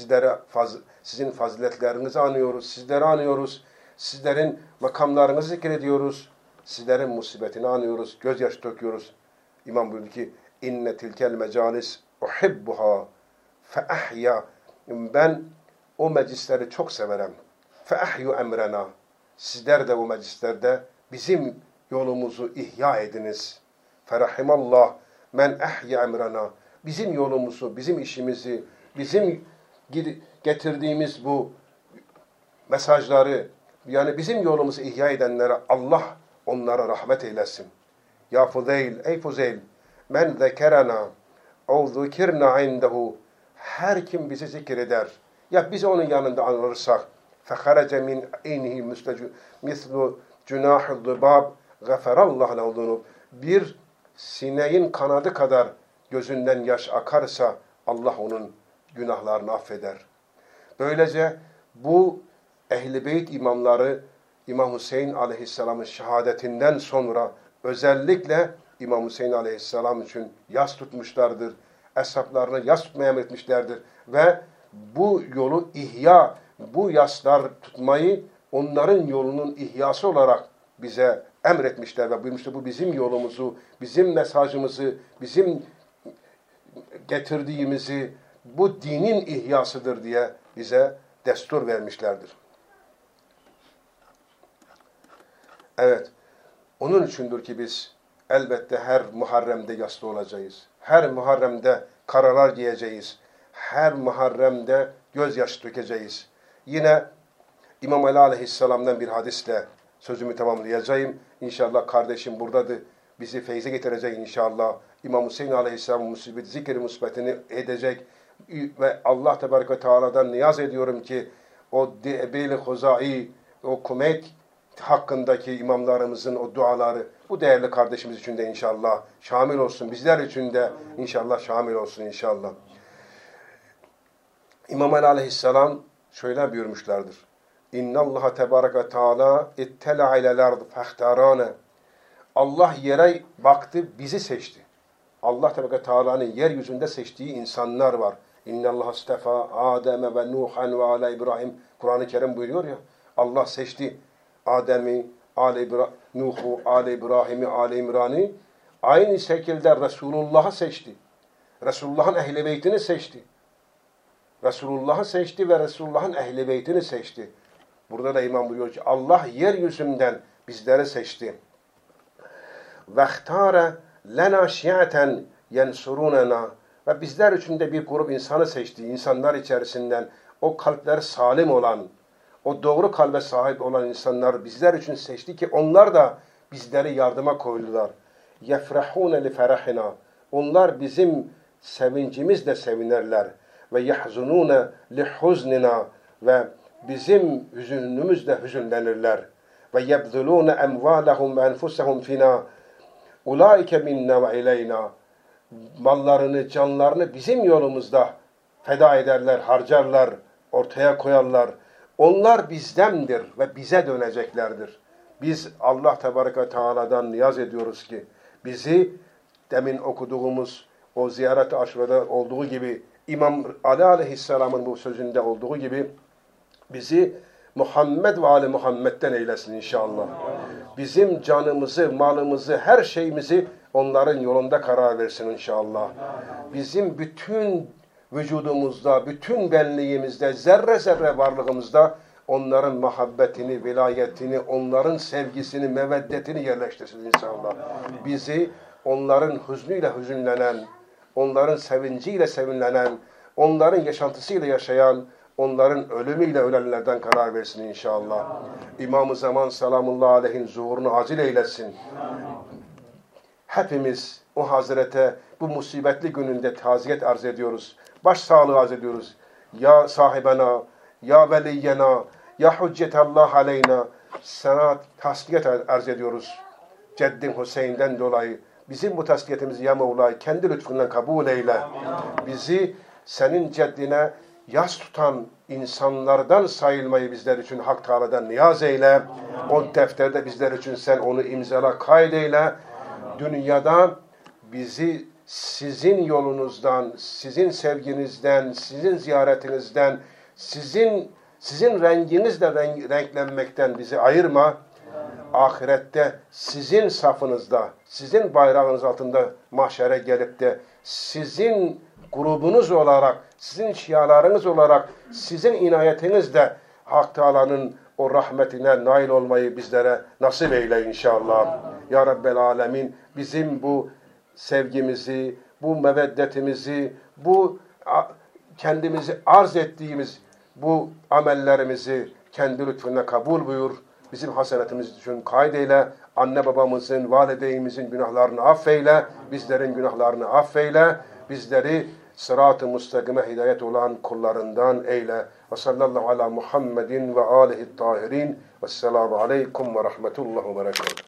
Sizin faziletlerinizi anıyoruz. Sizleri anıyoruz. Sizlerin makamlarınızı zikrediyoruz. Sizlerin musibetini anıyoruz. Gözyaşı döküyoruz. İmam buyurdu ki inne tilkel mecalis uhibbuha fe ahya. Ben o meclisleri çok severim. Fe ahyu emrena. Sizler de o meclislerde bizim yolumuzu ihya ediniz. Ferahimallah men ahya emrena. Bizim yolumuzu, bizim işimizi, bizim getirdiğimiz bu mesajları, yani bizim yolumuzu ihya edenlere Allah onlara rahmet eylesin. Ya Fuzeyl, ey Fuzeyl, men zekerena ev zükirna indehu, her kim bizi zikreder, ya biz onun yanında anılırsak, فَخَرَجَ مِنْ اَيْنِهِ مِثْلُ جُنَاحِ الضِّبَابِ غَفَرَ اللّٰهُ لَوْ. Bir sineğin kanadı kadar gözünden yaş akarsa Allah onun günahlarını affeder. Böylece bu Ehl-i Beyt imamları İmam Hüseyin Aleyhisselam'ın şehadetinden sonra özellikle İmam Hüseyin Aleyhisselam için yas tutmuşlardır. Eshaplarını yas tutmaya emretmişlerdir. Ve bu yolu ihya, bu yaslar tutmayı onların yolunun ihyası olarak bize emretmişler ve buyurmuşlar bu bizim yolumuzu, bizim mesajımızı, bizim getirdiğimizi, bu dinin ihyasıdır diye bize destur vermişlerdir. Evet, onun içindir ki biz elbette her Muharrem'de yaslı olacağız. Her Muharrem'de karalar giyeceğiz. Her Muharrem'de gözyaşı dökeceğiz. Yine İmam Ali Aleyhisselam'dan bir hadisle sözümü tamamlayacağım. İnşallah kardeşim buradadır. Bizi feyze getirecek inşallah. İmam Hüseyin Aleyhisselam'ın musibet, zikri musibetini edecek. Ve Allah Tebarek ve Teala'dan niyaz ediyorum ki o Ebil-i Huzai, o Kumet hakkındaki imamlarımızın o duaları bu değerli kardeşimiz için de inşallah şamil olsun. Bizler için de inşallah şamil olsun inşallah. İmam Ali Aleyhisselam şöyle buyurmuşlardır. İnnallaha tebarek ve teala ittela ilel ard fehtarane. Allah yere baktı, bizi seçti. Allah tebarek ve teala'nın yeryüzünde seçtiği insanlar var. İnnallaha istefa Adem ve Nuhan ve ala İbrahim. Kur'an-ı Kerim buyuruyor ya. Allah seçti Adem'i, Nuh'u, Ali İbrahim'i, Ali İmran'ı. Aynı şekilde Resulullah'ı seçti. Resulullah'ın ehl-i beytini seçti. Resulullah'ı seçti ve Resulullah'ın ehl-i beytini seçti. Burada da imam buyuruyor ki Allah yeryüzünden bizleri seçti. وَاخْتَارَ لَنَا شِيَعَةً يَنْصُرُونَنَا. Ve bizler için de bir grup insanı seçti. İnsanlar içerisinden o kalpler salim olan, o doğru kalbe sahip olan insanlar bizler için seçti ki onlar da bizleri yardıma koydular. يَفْرَحُونَ لِفَرَحِنَا. Onlar bizim sevincimizle sevinirler. Ve yahzunune lihuznina ve bizim hüzünümüzle hüzünlenirler. Ve yebzulune emvalahum ve enfusahum fina. Ulaike minna ve ileyna. Mallarını, canlarını bizim yolumuzda feda ederler, harcarlar, ortaya koyarlar. Onlar bizdendir ve bize döneceklerdir. Biz Allah Tebarek ve Teala'dan niyaz ediyoruz ki bizi demin okuduğumuz o ziyaret-i aşurada olduğu gibi İmam Ali Aleyhisselam'ın bu sözünde olduğu gibi bizi Muhammed ve Ali Muhammed'den eylesin inşallah. Bizim canımızı, malımızı, her şeyimizi onların yolunda karar versin inşallah. Bizim bütün vücudumuzda, bütün benliğimizde, zerre zerre varlığımızda onların muhabbetini, vilayetini, onların sevgisini, meveddetini yerleştirsin inşallah. Bizi onların hüznüyle hüzünlenen, onların sevinciyle sevinlenen, onların yaşantısıyla yaşayan, onların ölümüyle ölenlerden karar versin inşallah. İmam-ı Zaman salamullah aleyhin zuhurunu acil eylesin. Hepimiz o Hazrete bu musibetli gününde taziyet arz ediyoruz. Başsağlığı arz ediyoruz. Ya sahibena, ya veliyyena, ya hüccetallah aleyna, sana tasdiyet arz ediyoruz. Ceddin Hüseyin'den dolayı. Bizim bu tasdiyetimizi ya Mevla kendi lütfundan kabul eyle. Bizi senin ceddine yas tutan insanlardan sayılmayı bizler için Hak Teala'dan niyaz eyle. O defterde bizler için sen onu imzala, kaydeyle. Dünyada bizi sizin yolunuzdan, sizin sevginizden, sizin ziyaretinizden, sizin renginizle renklenmekten bizi ayırma. Ahirette sizin safınızda, sizin bayrağınız altında mahşere gelip de sizin grubunuz olarak, sizin şialarınız olarak, sizin inayetinizle Hak Teala'nın o rahmetine nail olmayı bizlere nasip eyle inşallah. Ya Rabbel Alemin bizim bu sevgimizi, bu meveddetimizi, bu kendimizi arz ettiğimiz bu amellerimizi kendi lütfunla kabul buyur. Bizim hasenetimiz için kaydeyle, anne babamızın, valideyimizin günahlarını affeyle, bizlerin günahlarını affeyle, bizleri sırat-ı müstakime hidayet olan kullarından eyle. Ve sallallahu ala Muhammedin ve alihi tahirin. Vesselamu aleykum ve rahmetullah ve berekatuhu.